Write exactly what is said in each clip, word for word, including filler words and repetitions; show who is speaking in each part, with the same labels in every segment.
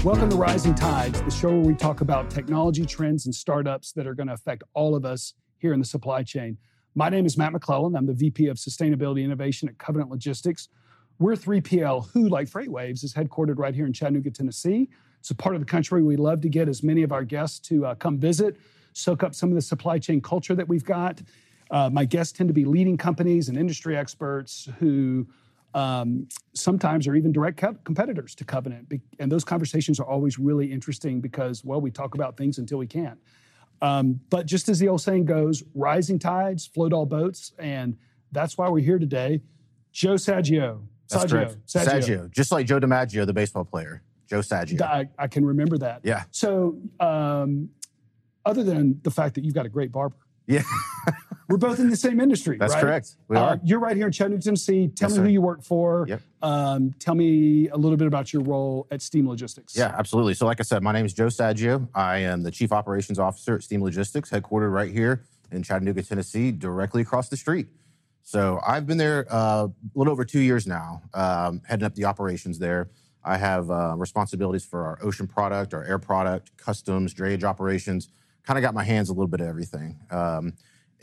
Speaker 1: Welcome to Rising Tides, the show where we talk about technology trends and startups that are going to affect all of us here in the supply chain. My name is Matt McClellan. I'm the V P of Sustainability Innovation at Covenant Logistics. We're three P L, who, like FreightWaves, is headquartered right here in Chattanooga, Tennessee. It's a part of the country we love to get as many of our guests to uh, come visit, soak up some of the supply chain culture that we've got. Uh, my guests tend to be leading companies and industry experts who um, sometimes are even direct co- competitors to Covenant. And those conversations are always really interesting because, well, we talk about things until we can't. Um, but just as the old saying goes, rising tides float all boats. And that's why we're here today. Joe Saggio.
Speaker 2: That's
Speaker 1: Saggio.
Speaker 2: correct.
Speaker 1: Saggio.
Speaker 2: Saggio. Just like Joe DiMaggio, the baseball player. Joe Saggio.
Speaker 1: I, I can remember that.
Speaker 2: Yeah.
Speaker 1: So um, other than the fact that you've got a great barber.
Speaker 2: Yeah.
Speaker 1: We're both in the same industry,
Speaker 2: That's
Speaker 1: right?
Speaker 2: correct. We
Speaker 1: uh,
Speaker 2: are.
Speaker 1: You're right here in Chattanooga, Tennessee. Tell
Speaker 2: Yes,
Speaker 1: me
Speaker 2: sir.
Speaker 1: who you work for.
Speaker 2: Yep.
Speaker 1: Um, tell me a little bit about your role at Steam Logistics.
Speaker 2: Yeah, absolutely. So like I said, my name is Joe Saggio. I am the Chief Operations Officer at Steam Logistics, headquartered right here in Chattanooga, Tennessee, directly across the street. So I've been there uh, a little over two years now, um, heading up the operations there. I have uh, responsibilities for our ocean product, our air product, customs, drayage operations. Kind of got my hands a little bit of everything. Um,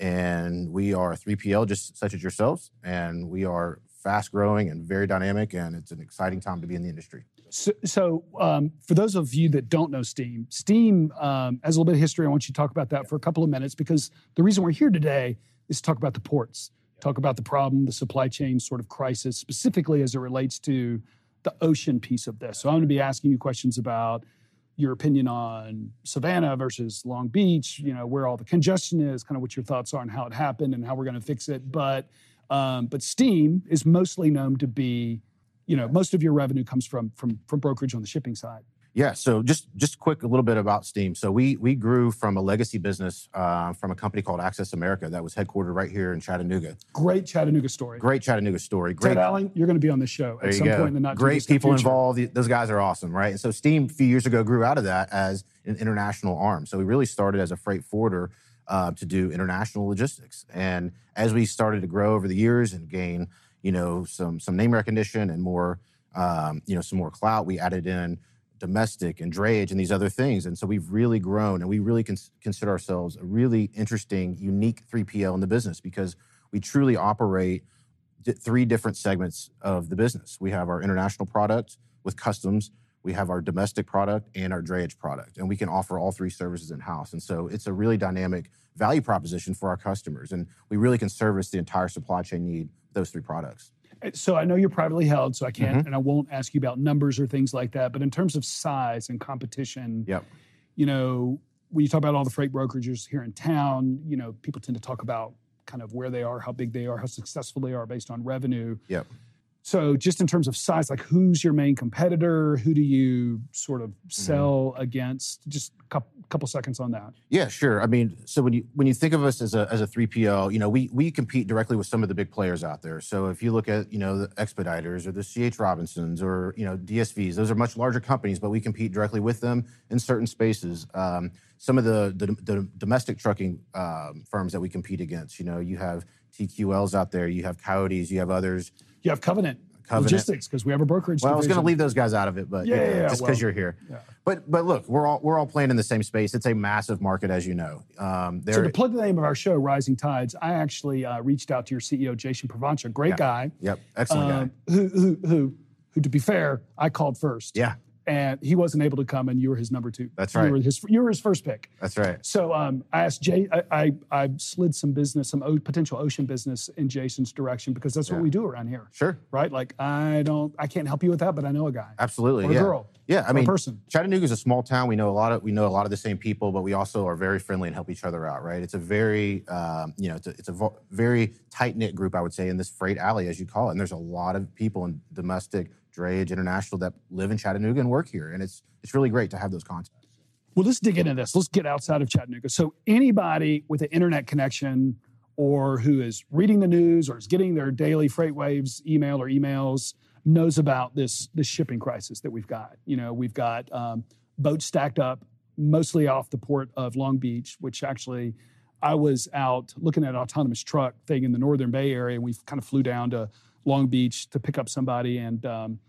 Speaker 2: and we are a three P L, just such as yourselves. And we are fast growing and very dynamic, and it's an exciting time to be in the industry.
Speaker 1: So, so um, for those of you that don't know Steam, Steam um, has a little bit of history. I want you to talk about that for a couple of minutes, because the reason we're here today is to talk about the ports, talk about the problem, the supply chain sort of crisis, specifically as it relates to the ocean piece of this. So I'm going to be asking you questions about your opinion on Savannah versus Long Beach, you know, where all the congestion is, kind of what your thoughts are on how it happened and how we're going to fix it. But um, but Steam is mostly known to be, you know, most of your revenue comes from from from brokerage on the shipping side.
Speaker 2: Yeah, so just just quick a little bit about Steam. So we we grew from a legacy business uh, from a company called Access America that was headquartered right here in Chattanooga.
Speaker 1: Great Chattanooga story.
Speaker 2: Great Chattanooga story. Great.
Speaker 1: Ted Allen, you're going to be on this show
Speaker 2: There
Speaker 1: at
Speaker 2: you
Speaker 1: some
Speaker 2: go.
Speaker 1: point in the not too
Speaker 2: Great
Speaker 1: distant
Speaker 2: people
Speaker 1: future.
Speaker 2: involved. Those guys are awesome, right? And so Steam a few years ago grew out of that as an international arm. So we really started as a freight forwarder uh, to do international logistics. And as we started to grow over the years and gain, you know, some some name recognition and more, um, you know, some more clout, we added in domestic and drayage and these other things. And so we've really grown, and we really cons- consider ourselves a really interesting, unique three P L in the business, because we truly operate d- three different segments of the business. We have our international product with customs, we have our domestic product, and our drayage product. And we can offer all three services in-house. And so it's a really dynamic value proposition for our customers. And we really can service the entire supply chain need with those three products.
Speaker 1: So I know you're privately held, so I can't,
Speaker 2: Mm-hmm.
Speaker 1: and I won't ask you about numbers or things like that. But in terms of size and competition,
Speaker 2: Yep.
Speaker 1: you know, when you talk about all the freight brokerages here in town, you know, people tend to talk about kind of where they are, how big they are, how successful they are based on revenue.
Speaker 2: Yep.
Speaker 1: So just in terms of size, like who's your main competitor? Who do you sort of sell mm-hmm. against? Just a couple, couple seconds on that.
Speaker 2: Yeah, sure. I mean, so when you when you think of us as a as a three P L, you know, we we compete directly with some of the big players out there. So if you look at, you know, the Expeditors or the C H Robinsons or, you know, D S Vs, those are much larger companies, but we compete directly with them in certain spaces. Um, some of the, the, the domestic trucking um, firms that we compete against, you know, you have T Q Ls out there, you have Coyotes, you have others.
Speaker 1: You have Covenant.
Speaker 2: Covenant.
Speaker 1: Logistics, because we have a brokerage.
Speaker 2: Well,
Speaker 1: division.
Speaker 2: I was going to leave those guys out of it, but
Speaker 1: yeah,
Speaker 2: you know,
Speaker 1: yeah, yeah,
Speaker 2: just because
Speaker 1: well,
Speaker 2: you're here.
Speaker 1: Yeah.
Speaker 2: But but look, we're all we're all playing in the same space. It's a massive market, as you know. Um,
Speaker 1: so to plug the name of our show, Rising Tides, I actually uh, reached out to your C E O, Jason Provancha, great
Speaker 2: yeah.
Speaker 1: guy.
Speaker 2: Yep, excellent
Speaker 1: um,
Speaker 2: guy.
Speaker 1: Who, who who who, to be fair, I called first.
Speaker 2: Yeah.
Speaker 1: And he wasn't able to come, and you were his number two.
Speaker 2: That's right.
Speaker 1: You were his, you were his first pick.
Speaker 2: That's right.
Speaker 1: So um, I asked Jay, I, I, I slid some business, some o- potential ocean business in Jason's direction, because that's
Speaker 2: Yeah.
Speaker 1: what we do around here.
Speaker 2: Sure.
Speaker 1: Right? Like, I don't, I can't help you with that, but I know a guy.
Speaker 2: Absolutely.
Speaker 1: Or a
Speaker 2: yeah.
Speaker 1: girl.
Speaker 2: Yeah. I
Speaker 1: or
Speaker 2: mean,
Speaker 1: a person.
Speaker 2: Chattanooga is a small town. We know a lot of we know a lot of the same people, but we also are very friendly and help each other out. Right? It's a very um, you know it's a, it's a vo- very tight knit group, I would say, in this freight alley, as you call it. And there's a lot of people in domestic, drayage, international that live in Chattanooga and work here, and it's it's really great to have those contacts.
Speaker 1: Well, let's dig into this. Let's get outside of Chattanooga. So anybody with an internet connection, or who is reading the news, or is getting their daily FreightWaves email or emails, knows about this this shipping crisis that we've got. You know, we've got um, boats stacked up, mostly off the port of Long Beach, which actually I was out looking at an autonomous truck thing in the Northern Bay area, and we kind of flew down to Long Beach to pick up somebody, and um,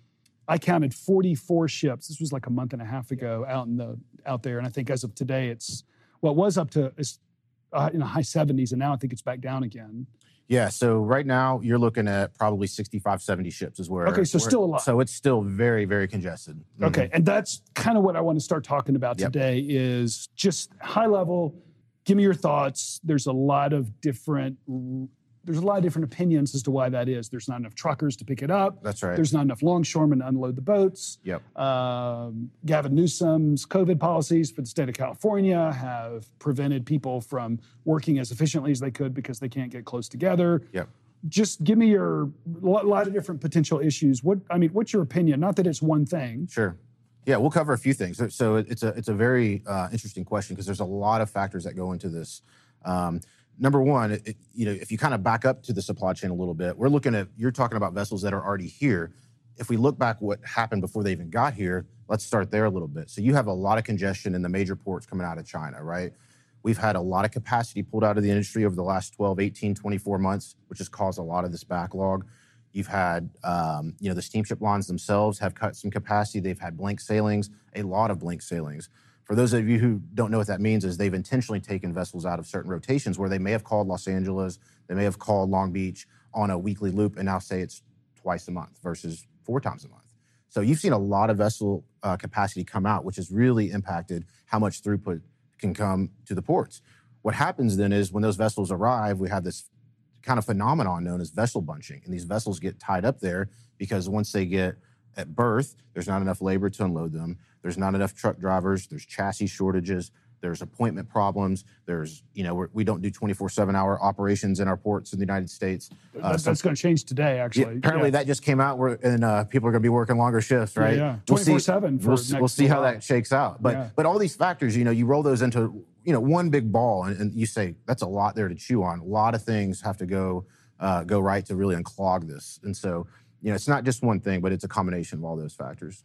Speaker 1: I counted forty-four ships. This was like a month and a half ago out in the out there, and I think as of today, it's well, it was up to it's, uh, in the high seventies, and now I think it's back down again.
Speaker 2: Yeah, so right now you're looking at probably sixty-five, seventy ships is where.
Speaker 1: Okay, so
Speaker 2: where,
Speaker 1: still a lot.
Speaker 2: So it's still very, very congested. Mm-hmm.
Speaker 1: Okay, and that's kind of what I want to start talking about
Speaker 2: Yep.
Speaker 1: today is just high level. Give me your thoughts. There's a lot of different. There's a lot of different opinions as to why that is. There's not enough truckers to pick it up.
Speaker 2: That's right.
Speaker 1: There's not enough longshoremen to unload the boats.
Speaker 2: Yep.
Speaker 1: Um, Gavin Newsom's COVID policies for the state of California have prevented people from working as efficiently as they could because they can't get close together.
Speaker 2: Yep.
Speaker 1: Just give me your lot, lot of different potential issues. What I mean, what's your opinion? Not that it's one thing.
Speaker 2: Sure. Yeah, we'll cover a few things. So, so it's a it's a very uh, interesting question because there's a lot of factors that go into this. Um, Number one, it, you know, if you kind of back up to the supply chain a little bit, we're looking at, you're talking about vessels that are already here. If we look back what happened before they even got here, let's start there a little bit. So you have a lot of congestion in the major ports coming out of China, right? We've had a lot of capacity pulled out of the industry over the last twelve, eighteen, twenty-four months, which has caused a lot of this backlog. You've had, um, you know, the steamship lines themselves have cut some capacity. They've had blank sailings, a lot of blank sailings. For those of you who don't know what that means is they've intentionally taken vessels out of certain rotations where they may have called Los Angeles, they may have called Long Beach on a weekly loop and now say it's twice a month versus four times a month. So you've seen a lot of vessel uh, capacity come out, which has really impacted how much throughput can come to the ports. What happens then is when those vessels arrive, we have this kind of phenomenon known as vessel bunching. And these vessels get tied up there because once they get at berth, there's not enough labor to unload them. There's not enough truck drivers. There's chassis shortages. There's appointment problems. There's, you know, we're, we don't do twenty-four seven hour operations in our ports in the United States.
Speaker 1: Uh, that, that's going to change today, actually.
Speaker 2: Yeah, apparently
Speaker 1: yeah.
Speaker 2: that just came out where, and uh, people are going to be working longer shifts, right?
Speaker 1: Yeah, yeah. twenty-four seven for
Speaker 2: We'll,
Speaker 1: next
Speaker 2: we'll see how
Speaker 1: while.
Speaker 2: that shakes out. But
Speaker 1: Yeah.
Speaker 2: but all these factors, you know, you roll those into, you know, one big ball and, and you say, that's a lot there to chew on. A lot of things have to go uh, go right to really unclog this. And so, you know, it's not just one thing, but it's a combination of all those factors.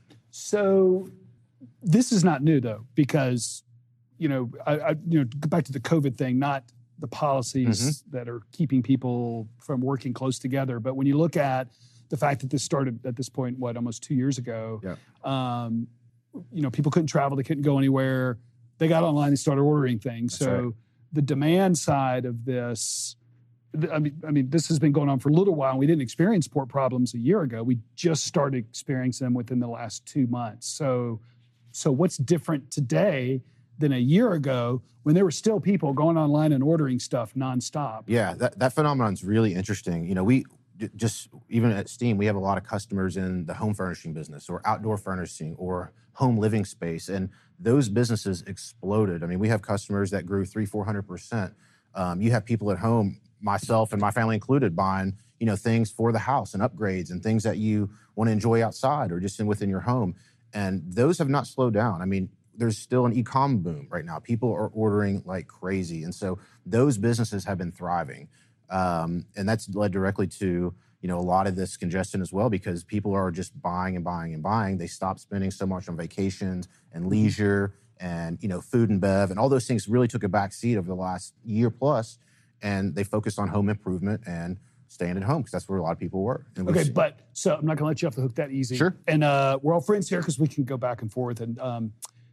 Speaker 1: So this is not new, though, because, you know, I, I you know, go back to the COVID thing, not the policies
Speaker 2: Mm-hmm.
Speaker 1: that are keeping people from working close together. But when you look at the fact that this started at this point, what, almost two years ago,
Speaker 2: Yeah.
Speaker 1: um, you know, people couldn't travel, they couldn't go anywhere. They got online, they started ordering things.
Speaker 2: That's
Speaker 1: so
Speaker 2: right.
Speaker 1: the demand side of this, th- I mean, I mean, this has been going on for a little while. We didn't experience port problems a year ago. We just started experiencing them within the last two months. So, so what's different today than a year ago when there were still people going online and ordering stuff nonstop?
Speaker 2: Yeah, that, that phenomenon is really interesting. You know, we j- just, even at Steam, we have a lot of customers in the home furnishing business or outdoor furnishing or home living space. And those businesses exploded. I mean, we have customers that grew three, four hundred percent. Um, you have people at home, myself and my family included, buying, you know, things for the house and upgrades and things that you want to enjoy outside or just in within your home. And those have not slowed down. I mean, there's still an e-com boom right now. People are ordering like crazy. And so those businesses have been thriving. Um, and that's led directly to, you know, a lot of this congestion as well, because people are just buying and buying and buying. They stop spending so much on vacations and leisure and, you know, food and bev, and all those things really took a back seat over the last year plus. And they focused on home improvement and staying at home because that's where a lot of people were. And we've
Speaker 1: Okay,
Speaker 2: seen-
Speaker 1: but so I'm not going to let you off the hook that easy.
Speaker 2: Sure.
Speaker 1: And uh, we're all friends here because we can go back and forth. And um,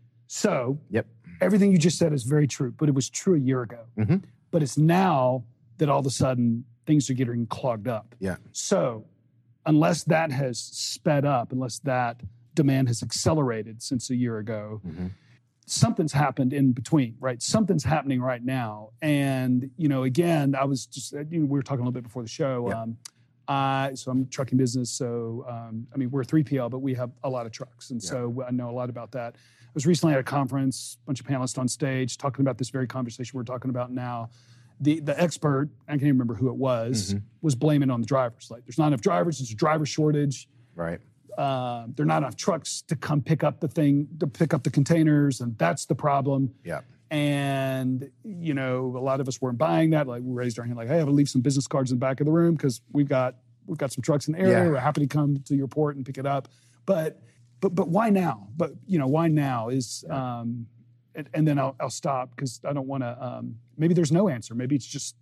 Speaker 1: so
Speaker 2: Yep.
Speaker 1: everything you just said is very true, but it was true a year ago.
Speaker 2: Mm-hmm.
Speaker 1: But it's now that all of a sudden things are getting clogged up.
Speaker 2: Yeah.
Speaker 1: So unless that has sped up, unless that demand has accelerated since a year ago,
Speaker 2: Mm-hmm.
Speaker 1: something's happened in between, right? Something's happening right now. And, you know, again, I was just, you know, we were talking a little bit before the show.
Speaker 2: Yeah.
Speaker 1: Um, I, so I'm trucking business. So, um, I mean, we're three P L, but we have a lot of trucks. And
Speaker 2: Yeah.
Speaker 1: so I know a lot about that. I was recently at a conference, a bunch of panelists on stage talking about this very conversation we're talking about now. The the expert, I can't even remember who it was,
Speaker 2: Mhm.
Speaker 1: was blaming on the drivers. Like, there's not enough drivers, there's a driver shortage.
Speaker 2: Right.
Speaker 1: Uh, there are not enough trucks to come pick up the thing, to pick up the containers, and that's the problem.
Speaker 2: Yeah.
Speaker 1: And, you know, a lot of us weren't buying that. Like, we raised our hand, like, hey, I'm gonna leave some business cards in the back of the room because we've got we've got some trucks in the area.
Speaker 2: Yeah.
Speaker 1: We're happy to come to your port and pick it up. But but but why now? But you know, why now is um, and, and then I'll I'll stop because I don't want to. Um, maybe there's no answer. Maybe it's just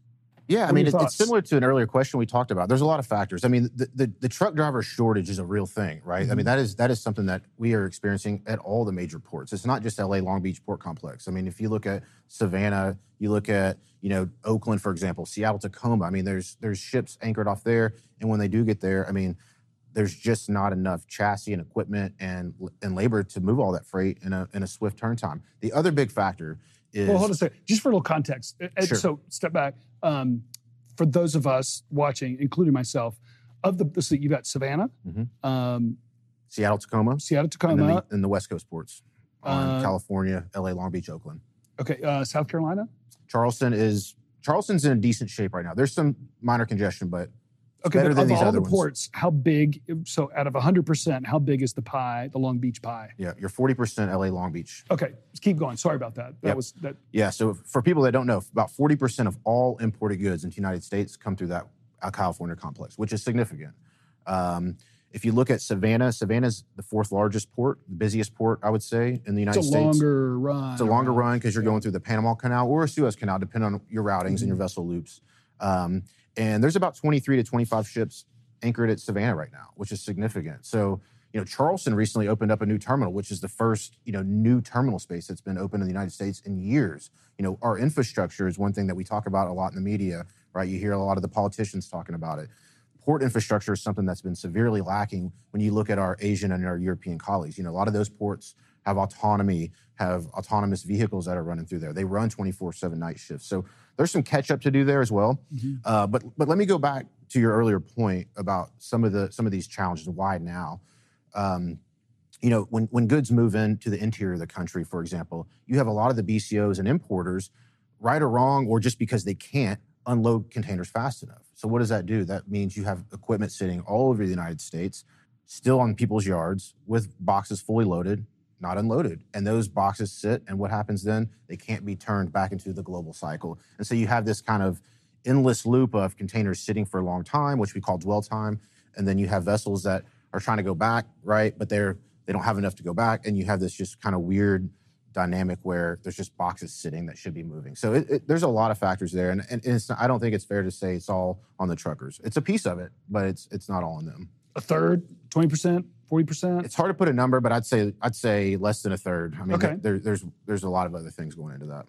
Speaker 2: Yeah, I
Speaker 1: What are
Speaker 2: mean,
Speaker 1: your
Speaker 2: it, it's
Speaker 1: thoughts?
Speaker 2: similar to an earlier question we talked about. There's a lot of factors. I mean, the, the, the truck driver shortage is a real thing, right? I mean, that is that is something that we are experiencing at all the major ports. It's not just L A Long Beach Port Complex. I mean, if you look at Savannah, you look at, you know, Oakland, for example, Seattle, Tacoma. I mean, there's there's ships anchored off there, and when they do get there, I mean, there's just not enough chassis and equipment and and labor to move all that freight in a in a swift turn time. The other big factor is
Speaker 1: Well, hold on a second. Just for a little context. Uh,
Speaker 2: Sure.
Speaker 1: So step back. Um, for those of us watching, including myself, of the, so you've got Savannah,
Speaker 2: Mhm.
Speaker 1: um,
Speaker 2: Seattle, Tacoma,
Speaker 1: Seattle,
Speaker 2: and
Speaker 1: Tacoma,
Speaker 2: then the, and the West Coast ports on
Speaker 1: Uh,
Speaker 2: California, L A, Long Beach, Oakland.
Speaker 1: okay, uh, South Carolina.
Speaker 2: Charleston is Charleston's in decent shape right now. There's some minor congestion, but it's
Speaker 1: Okay,
Speaker 2: better
Speaker 1: but
Speaker 2: than
Speaker 1: of
Speaker 2: these
Speaker 1: all
Speaker 2: other
Speaker 1: the
Speaker 2: ones.
Speaker 1: ports, how big, so out of one hundred percent, how big is the pie, the Long Beach pie?
Speaker 2: Yeah, you're forty percent L A, Long Beach.
Speaker 1: Okay, let's keep going. Sorry about that. That
Speaker 2: Yep.
Speaker 1: was that.
Speaker 2: Yeah, so for people that don't know, about forty percent of all imported goods into the United States come through that uh, California complex, which is significant. Um, if you look at Savannah, Savannah's the fourth largest port, the busiest port, I would say, in the United
Speaker 1: It's a
Speaker 2: States.
Speaker 1: longer run.
Speaker 2: It's a longer
Speaker 1: around.
Speaker 2: run because you're going through the Panama Canal or a Suez Canal, depending on your routings and your vessel loops. Um, and there's about twenty-three to twenty-five ships anchored at Savannah right now, which is significant. So, you know, Charleston recently opened up a new terminal, which is the first, you know, new terminal space that's been open in the United States in years. You know, our infrastructure is one thing that we talk about a lot in the media, right? You hear a lot of the politicians talking about it. Port infrastructure is something that's been severely lacking when you look at our Asian and our European colleagues. You know, a lot of those ports have autonomy, have autonomous vehicles that are running through there. They run twenty-four seven night shifts. So there's some catch up to do there as well.
Speaker 1: Mm-hmm.
Speaker 2: Uh, but but let me go back to your earlier point about some of the some of these challenges and why now. Um, you know, when when goods move into the interior of the country, for example, you have a lot of the B C Os and importers, right or wrong, or just because they can't unload containers fast enough. So what does that do? That means you have equipment sitting all over the United States, still on people's yards with boxes fully loaded, not unloaded. And those boxes sit, and what happens then? They can't be turned back into the global cycle. And so you have this kind of endless loop of containers sitting for a long time, which we call dwell time. And then you have vessels that are trying to go back, right? But they're they don't have enough to go back. And you have this just kind of weird dynamic where there's just boxes sitting that should be moving. So it, it, there's a lot of factors there. And, and it's not, I don't think it's fair to say it's all on the truckers. It's a piece of it, but it's it's not all on them.
Speaker 1: A third, twenty percent, forty percent?
Speaker 2: It's hard to put a number, but I'd say I'd say less than a third. I mean,
Speaker 1: Okay.
Speaker 2: there, there's there's a lot of other things going into that.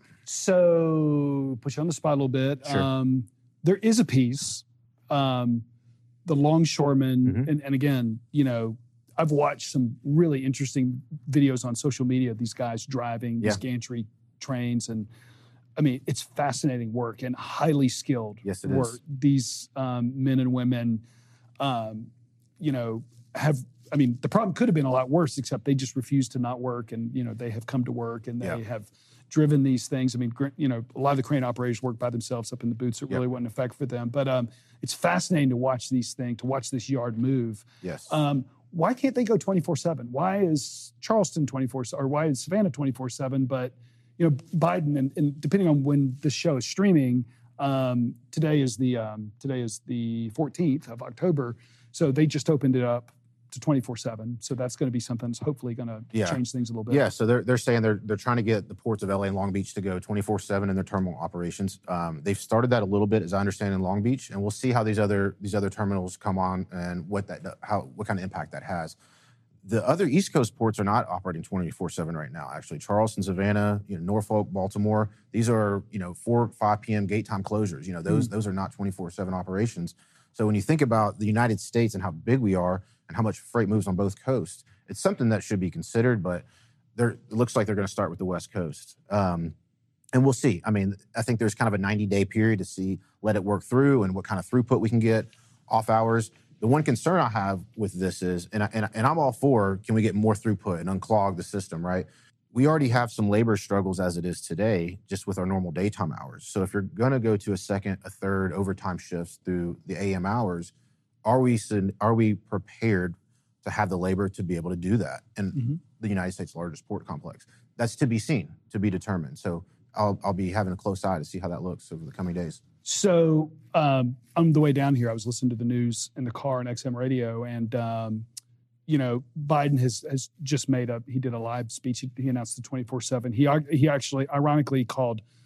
Speaker 1: So, put you on the spot a little bit.
Speaker 2: Sure.
Speaker 1: Um, there is a piece, um, the longshoremen,
Speaker 2: Mhm.
Speaker 1: and, and again, you know, I've watched some really interesting videos on social media of these guys driving these
Speaker 2: Yeah.
Speaker 1: gantry trains. And I mean, it's fascinating work and highly skilled
Speaker 2: Yes, it
Speaker 1: work.
Speaker 2: is.
Speaker 1: These um, men and women, um, you know, have, I mean, the problem could have been a lot worse, except they just refused to not work. And, you know, they have come to work and they
Speaker 2: Yeah.
Speaker 1: have driven these things. I mean, gr- you know, a lot of the crane operators work by themselves up in the boots. It
Speaker 2: Yep.
Speaker 1: really wasn't an effect for them. But um, it's fascinating to watch these things, to watch this yard move.
Speaker 2: Yes.
Speaker 1: Um, why can't they go twenty-four seven? Why is Charleston twenty-four or why is Savannah twenty-four seven? But, you know, Biden, and, and depending on when this show is streaming, um, today is the um, today is the fourteenth of October. So they just opened it up to twenty-four seven. So that's going to be something that's hopefully going to
Speaker 2: Yeah.
Speaker 1: change things a little bit.
Speaker 2: Yeah, so they're they're saying they're they're trying to get the ports of L A and Long Beach to go twenty-four seven in their terminal operations. Um, they've started that a little bit, as I understand, in Long Beach, and we'll see how these other these other terminals come on and what that how what kind of impact that has. The other East Coast ports are not operating twenty-four seven right now. Actually, Charleston, Savannah, you know, Norfolk, Baltimore. These are you know four five p.m. gate time closures. You know those those are not twenty-four seven operations. So when you think about the United States and how big we are and how much freight moves on both coasts, it's something that should be considered, but there, it looks like they're going to start with the West Coast. Um, and we'll see. I mean, I think there's kind of a ninety-day period to see, let it work through and what kind of throughput we can get off hours. The one concern I have with this is, and, I, and, I, and I'm all for, can we get more throughput and unclog the system, right? We already have some labor struggles as it is today, just with our normal daytime hours. So if you're going to go to a second, a third overtime shifts through the A M hours, are we are we prepared to have the labor to be able to do that in
Speaker 1: Mhm.
Speaker 2: the United States' largest port complex? That's to be seen, to be determined. So I'll I'll be having a close eye to see how that looks over the coming days.
Speaker 1: So um, on the way down here, I was listening to the news in the car on X M radio, and um, you know, Biden has has just made a he did a live speech. He, he announced the twenty-four seven. He he actually ironically called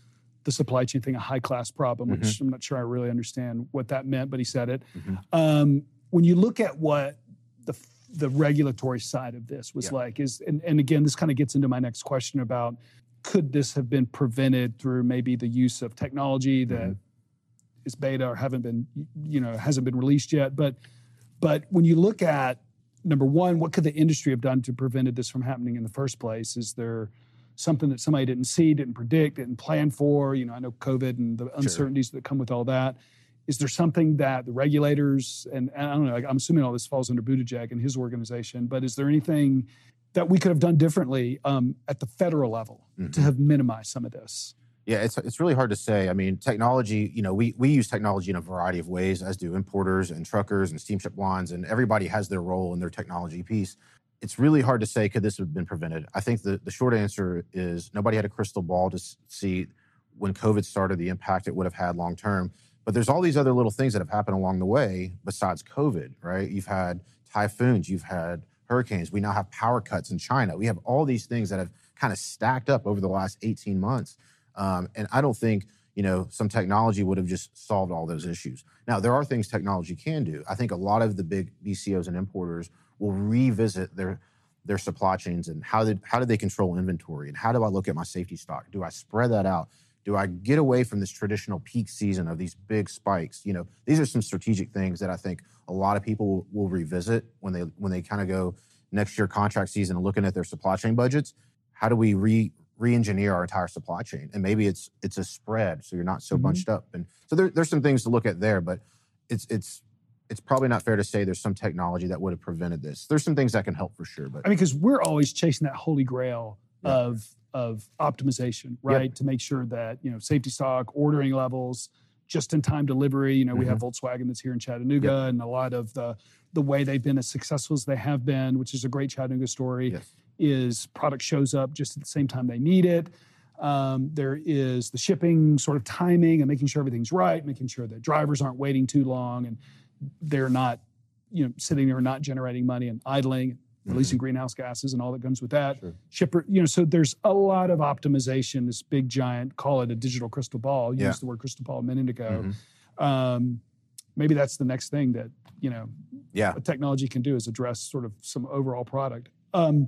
Speaker 1: the supply chain thing a high-class problem, which
Speaker 2: Mm-hmm.
Speaker 1: I'm not sure I really understand what that meant, but he said it.
Speaker 2: Mm-hmm.
Speaker 1: Um, when you look at what the the regulatory side of this was
Speaker 2: Yeah.
Speaker 1: like, is and, and again, this kind of gets into my next question about could this have been prevented through maybe the use of technology that
Speaker 2: Mm-hmm.
Speaker 1: is beta or haven't been, you know, hasn't been released yet. But but when you look at number one, what could the industry have done to prevent this from happening in the first place? Is there something that somebody didn't see, didn't predict, didn't plan for? You know, I know COVID and the uncertainties that come with all that. Is there something that the regulators, and, and I don't know, like, I'm assuming all this falls under Buttigieg and his organization, but is there anything that we could have done differently um, at the federal level
Speaker 2: Mm-hmm.
Speaker 1: to have minimized some of this?
Speaker 2: Yeah, it's it's really hard to say. I mean, technology, you know, we we use technology in a variety of ways, as do importers and truckers and steamship lines, and everybody has their role in their technology piece. It's really hard to say, could this have been prevented? I think the, the short answer is nobody had a crystal ball to see when COVID started the impact it would have had long term. But there's all these other little things that have happened along the way besides COVID, right? You've had typhoons, you've had hurricanes. We now have power cuts in China. We have all these things that have kind of stacked up over the last eighteen months. Um, and I don't think, you know, some technology would have just solved all those issues. Now, there are things technology can do. I think a lot of the big B C Os and importers will revisit their their supply chains and how did how do they control inventory and how do I look at my safety stock? Do I spread that out? Do I get away from this traditional peak season of these big spikes? You know, these are some strategic things that I think a lot of people will, will revisit when they when they kind of go next year contract season and looking at their supply chain budgets. How do we re re-engineer our entire supply chain? And maybe it's it's a spread, so you're not so
Speaker 1: Mhm.
Speaker 2: bunched up. And so there, there's some things to look at there, but it's it's it's probably not fair to say there's some technology that would have prevented this. There's some things that can help for sure, but
Speaker 1: I mean, because we're always chasing that holy grail
Speaker 2: Yeah.
Speaker 1: of of optimization, right? To make sure that, you know, safety stock, ordering levels, just-in-time delivery. You know, we have Volkswagen that's here in Chattanooga,
Speaker 2: Yep.
Speaker 1: and a lot of the the way they've been as successful as they have been, which is a great Chattanooga story,
Speaker 2: yes.
Speaker 1: is product shows up just at the same time they need it. Um, there is the shipping sort of timing and making sure everything's right, making sure that drivers aren't waiting too long and they're not, you know, sitting there and not generating money and idling, releasing greenhouse gases and all that comes with that.
Speaker 2: Sure.
Speaker 1: Shipper, you know, so there's a lot of optimization, this big giant, call it a digital crystal ball. You
Speaker 2: Yeah.
Speaker 1: used the word crystal ball a minute ago.
Speaker 2: Mhm.
Speaker 1: Um, maybe that's the next thing that, you know,
Speaker 2: Yeah.
Speaker 1: what technology can do is address sort of some overall product. Um,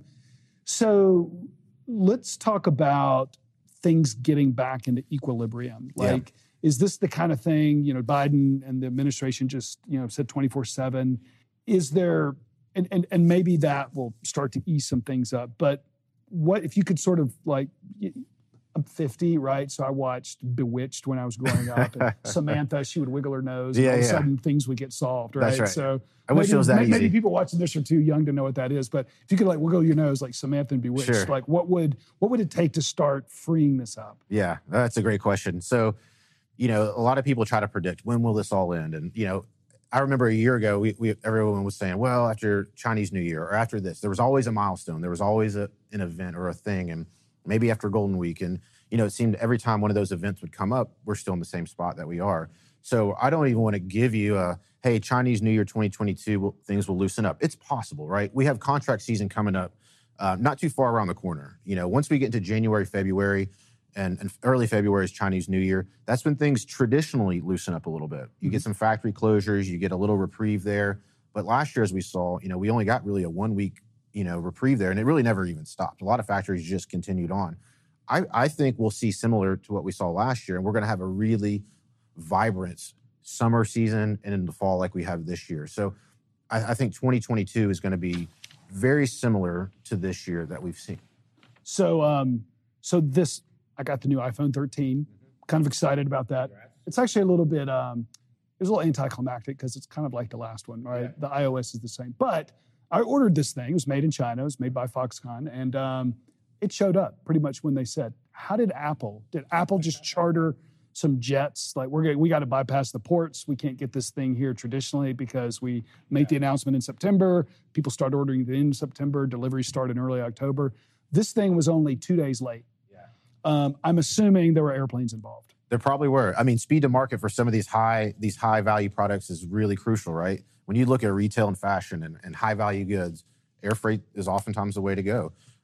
Speaker 1: so let's talk about things getting back into equilibrium.
Speaker 2: Yeah.
Speaker 1: Like, is this the kind of thing, you know, Biden and the administration just, you know, said twenty-four seven? Is there, and, and, and maybe that will start to ease some things up, but what if you could sort of like, y- I'm fifty, right? So I watched Bewitched when I was growing up. And Samantha, she would wiggle her nose, and
Speaker 2: Yeah,
Speaker 1: all of a
Speaker 2: yeah.
Speaker 1: sudden things would get solved, right?
Speaker 2: That's right.
Speaker 1: So
Speaker 2: I wish
Speaker 1: maybe,
Speaker 2: it was that
Speaker 1: may- Maybe
Speaker 2: easy.
Speaker 1: people watching this are too young to know what that is, but if you could like wiggle your nose like Samantha and Bewitched,
Speaker 2: Sure.
Speaker 1: like what would what would it take to start freeing this up?
Speaker 2: Yeah, that's a great question. So, you know, a lot of people try to predict when will this all end, and you know, I remember a year ago, we, we everyone was saying, well, after Chinese New Year or after this, there was always a milestone, there was always a, an event or a thing, and maybe after Golden Week, and you know, it seemed every time one of those events would come up, we're still in the same spot that we are. So I don't even want to give you a, hey, Chinese New Year twenty twenty-two, will, things will loosen up. It's possible, right? We have contract season coming up, uh, not too far around the corner. You know, once we get into January, February, and, and early February is Chinese New Year, that's when things traditionally loosen up a little bit. You get some factory closures, you get a little reprieve there. But last year, as we saw, you know, we only got really a one week, you know, reprieve there, and it really never even stopped. A lot of factories just continued on. I, I think we'll see similar to what we saw last year, and we're going to have a really vibrant summer season and in the fall like we have this year. So I, I think twenty twenty-two is going to be very similar to this year that we've seen.
Speaker 1: So, um, so this, I got the new iPhone thirteen. Kind of excited about that. It's actually a little bit, um, it was a little anticlimactic because it's kind of like the last one, right?
Speaker 2: Yeah.
Speaker 1: The iOS is the same, but I ordered this thing. It was made in China. It was made by Foxconn, and um, it showed up pretty much when they said. How did Apple? Did Apple just charter some jets? Like we're gonna, we got to bypass the ports. We can't get this thing here traditionally because we made the announcement in September. People start ordering it in September. Deliveries start in early October. This thing was only two days late.
Speaker 2: Yeah.
Speaker 1: Um, I'm assuming there were airplanes involved.
Speaker 2: There probably were. I mean, speed to market for some of these high these high value products is really crucial, right? When you look at retail and fashion and, and high value goods, air freight is oftentimes the way to go.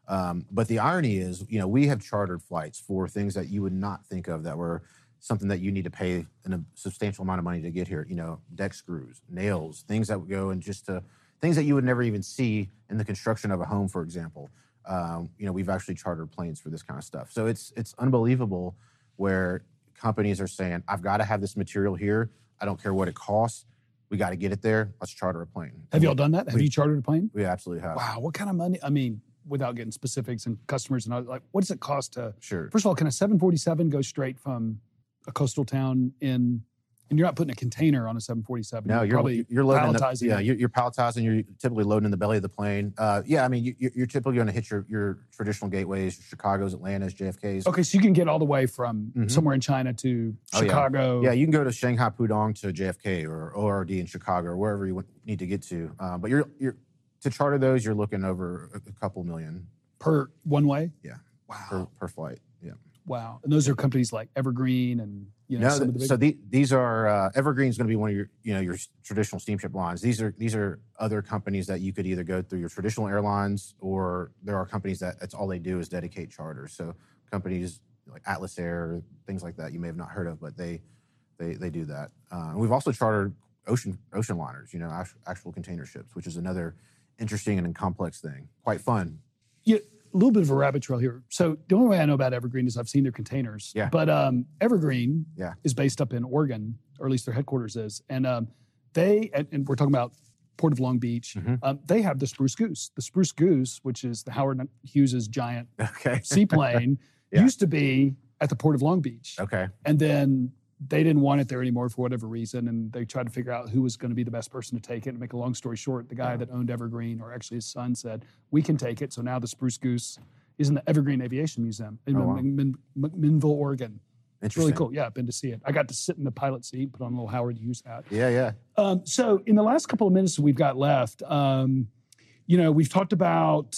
Speaker 2: Um, but the irony is, you know, we have chartered flights for things that you would not think of that were something that you need to pay an, a substantial amount of money to get here. You know, deck screws, nails, things that would go and just to things that you would never even see in the construction of a home, for example. Um, you know, we've actually chartered planes for this kind of stuff. So it's it's unbelievable where companies are saying, I've got to have this material here. I don't care what it costs. We got to get it there. Let's charter a plane.
Speaker 1: Have y'all done that? Have
Speaker 2: we,
Speaker 1: you chartered a plane?
Speaker 2: We absolutely have.
Speaker 1: Wow. What kind of money? I mean, without getting specifics and customers and all, like, what does it cost to?
Speaker 2: Sure.
Speaker 1: First of all, can a seven forty-seven go straight from a coastal town in? And you're not putting a container on a seven forty-seven.
Speaker 2: No,
Speaker 1: you're,
Speaker 2: you're
Speaker 1: probably
Speaker 2: you're loading.
Speaker 1: palletizing.
Speaker 2: The, yeah,
Speaker 1: it.
Speaker 2: you're, you're palletizing. You're typically loading in the belly of the plane. Uh, yeah, I mean, you, you're typically going to hit your, your traditional gateways: Chicago's, Atlanta's, J F K's.
Speaker 1: Okay, so you can get all the way from
Speaker 2: Mhm.
Speaker 1: somewhere in China to
Speaker 2: Oh, yeah.
Speaker 1: Chicago.
Speaker 2: Yeah, you can go to Shanghai Pudong to J F K or O R D in Chicago or wherever you need to get to. Uh, but you're you're to charter those, you're looking over a, a couple million
Speaker 1: Per one way.
Speaker 2: Yeah.
Speaker 1: Wow.
Speaker 2: per, per flight. Yeah.
Speaker 1: Wow. And those are companies like Evergreen and you know
Speaker 2: No,
Speaker 1: some of the big.
Speaker 2: so the, these are uh, Evergreen's going to be one of your you know your traditional steamship lines. These are these are other companies that you could either go through your traditional airlines, or there are companies that that's all they do is dedicate charters. So companies like Atlas Air, things like that you may have not heard of, but they they they do that. Uh, and we've also chartered ocean ocean liners, you know, actual, actual container ships, which is another interesting and complex thing. Quite fun.
Speaker 1: Yeah, a little bit of a rabbit trail here. So the only way I know about Evergreen is I've seen their containers.
Speaker 2: Yeah.
Speaker 1: But um, Evergreen
Speaker 2: Yeah.
Speaker 1: is based up in Oregon, or at least their headquarters is. And um, they, and, and we're talking about Port of Long Beach,
Speaker 2: Mhm.
Speaker 1: um, they have the Spruce Goose. The Spruce Goose, which is the Howard Hughes's giant
Speaker 2: Okay.
Speaker 1: seaplane,
Speaker 2: Yeah.
Speaker 1: used to be at the Port of Long Beach.
Speaker 2: Okay.
Speaker 1: And then they didn't want it there anymore for whatever reason, and they tried to figure out who was going to be the best person to take it. And make a long story short, the guy
Speaker 2: Yeah.
Speaker 1: that owned Evergreen, or actually his son, said, we can take it. So now the Spruce Goose is in the Evergreen Aviation Museum in
Speaker 2: Oh, wow.
Speaker 1: Min- Min- Min- Minville, Oregon. It's
Speaker 2: Interesting.
Speaker 1: really cool. Yeah, I've been to see it. I got to sit in the pilot seat, put on a little Howard Hughes hat.
Speaker 2: Yeah, yeah.
Speaker 1: Um, so in the last couple of minutes that we've got left, um, you know, we've talked about,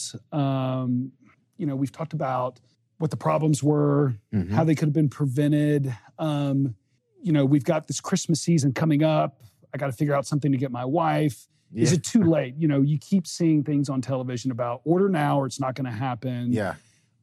Speaker 1: um, you know, we've talked about what the problems were,
Speaker 2: Mhm.
Speaker 1: how they could have been prevented. Um, you know, we've got this Christmas season coming up. I got to figure out something to get my wife. Is
Speaker 2: Yeah.
Speaker 1: it too late? You know, you keep seeing things on television about order now or it's not going to happen.
Speaker 2: Yeah,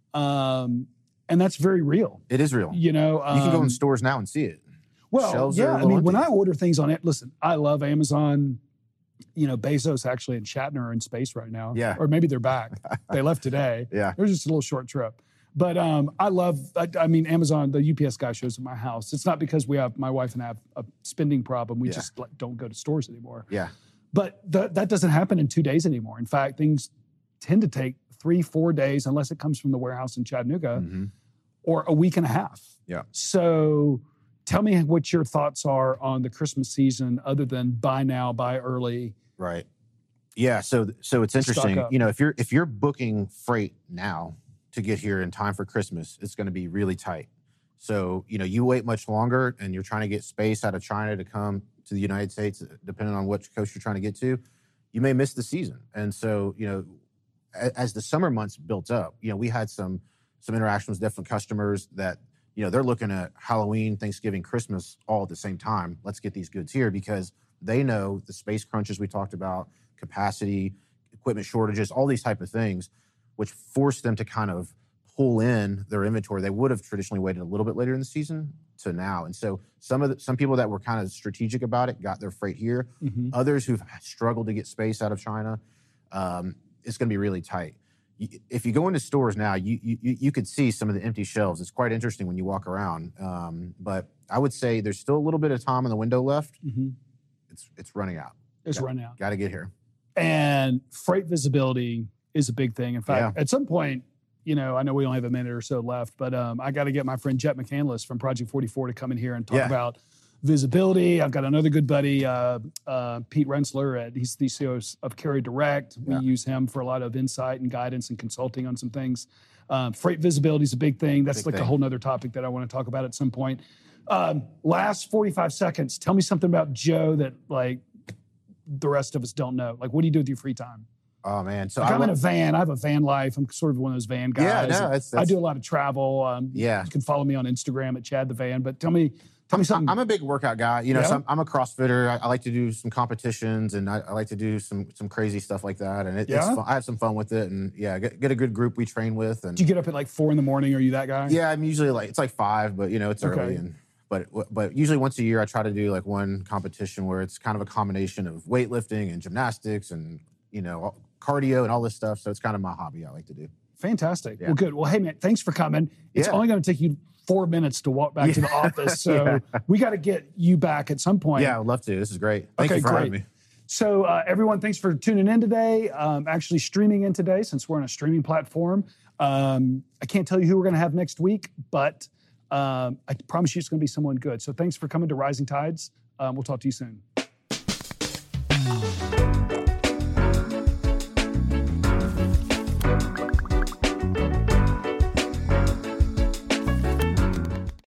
Speaker 1: Um, and that's very real.
Speaker 2: it is real.
Speaker 1: You know, um,
Speaker 2: You can go in stores now and see it.
Speaker 1: well,
Speaker 2: Shelves are a
Speaker 1: yeah. I
Speaker 2: little
Speaker 1: mean, when I
Speaker 2: empty.
Speaker 1: order things on it, listen, I love Amazon. You know, Bezos actually and Shatner are in space right now.
Speaker 2: Yeah.
Speaker 1: Or maybe they're back. They left today.
Speaker 2: Yeah.
Speaker 1: It was just a little short trip. But um, I love, I, I mean, Amazon, the U P S guy shows at my house. It's not because we have, my wife and I have a spending problem. We
Speaker 2: Yeah.
Speaker 1: just like, don't go to stores anymore.
Speaker 2: Yeah.
Speaker 1: But th- that doesn't happen in two days anymore. In fact, things tend to take three, four days, unless it comes from the warehouse in Chattanooga,
Speaker 2: hmm
Speaker 1: or a week and a half.
Speaker 2: Yeah.
Speaker 1: So tell me what your thoughts are on the Christmas season other than buy now, buy early.
Speaker 2: Right. Yeah. So so it's
Speaker 1: Stock
Speaker 2: interesting.
Speaker 1: up.
Speaker 2: You know, if you're if you're booking freight now to get here in time for Christmas, it's going to be really tight. So you know, you wait much longer, and you're trying to get space out of China to come to the United States, depending on which coast you're trying to get to, you may miss the season. And so you know, a- as the summer months built up, you know, we had some some interactions with different customers that you know they're looking at Halloween, Thanksgiving, Christmas all at the same time. Let's get these goods here because they know the space crunches we talked about, capacity, equipment shortages, all these type of things, which forced them to kind of pull in their inventory. They would have traditionally waited a little bit later in the season to now. And so some of the, some people that were kind of strategic about it got their freight here.
Speaker 1: Mm-hmm.
Speaker 2: Others who've struggled to get space out of China, um, it's going to be really tight. Y- If you go into stores now, you, you you could see some of the empty shelves. It's quite interesting when you walk around. Um, but I would say there's still a little bit of time in the window left.
Speaker 1: Mm-hmm.
Speaker 2: It's it's running out.
Speaker 1: It's
Speaker 2: Yeah.
Speaker 1: run out.
Speaker 2: Got to get here.
Speaker 1: And freight visibility is a big thing. In fact,
Speaker 2: Yeah.
Speaker 1: at some point, you know, I know we only have a minute or so left, but um, I got to get my friend Jet McCandless from Project forty-four to come in here and talk
Speaker 2: Yeah.
Speaker 1: about visibility. I've got another good buddy, uh, uh, Pete Rensler. At, he's the C E O of Carry Direct. We
Speaker 2: Yeah.
Speaker 1: use him for a lot of insight and guidance and consulting on some things. Um, freight visibility is a big thing. That's
Speaker 2: Big
Speaker 1: like a
Speaker 2: thing.
Speaker 1: whole nother topic that I want to talk about at some point. Um, last forty-five seconds. Tell me something about Joe that like the rest of us don't know. Like, what do you do with your free time?
Speaker 2: Oh man, so
Speaker 1: like
Speaker 2: I
Speaker 1: I'm in a
Speaker 2: love-
Speaker 1: van. I have a van life. I'm sort of one of those van guys.
Speaker 2: Yeah, no, that's-
Speaker 1: I
Speaker 2: that's-
Speaker 1: do a lot of travel. Um,
Speaker 2: Yeah.
Speaker 1: you can follow me on Instagram at Chad the Van. But tell me, tell me something.
Speaker 2: I'm a big workout guy. You know,
Speaker 1: Yeah?
Speaker 2: so I'm, I'm a CrossFitter. I, I like to do some competitions, and I, I like to do some some crazy stuff like that. And it, it's
Speaker 1: Yeah?
Speaker 2: fun. I have some fun with it, and yeah, get, get a good group we train with. And
Speaker 1: Do you get up at like four in the morning? Are you that guy?
Speaker 2: yeah, I'm usually like it's like five, but you know it's
Speaker 1: Okay.
Speaker 2: early. And but but usually once a year I try to do like one competition where it's kind of a combination of weightlifting and gymnastics and you know cardio and all this stuff. So it's kind of my hobby. I like to do.
Speaker 1: Fantastic.
Speaker 2: Yeah.
Speaker 1: Well, good. Well, hey man, thanks for coming. It's
Speaker 2: Yeah.
Speaker 1: only going to take you four minutes to walk back to the office, so we got to get you back at some point.
Speaker 2: Yeah, I would love to. This is great. Thank
Speaker 1: Okay,
Speaker 2: you for
Speaker 1: great.
Speaker 2: having me.
Speaker 1: So uh, everyone, thanks for tuning in today. Um, actually streaming in today since we're on a streaming platform. Um, I can't tell you who we're going to have next week, but um, I promise you it's going to be someone good. So thanks for coming to Rising Tides. Um, we'll talk to you soon.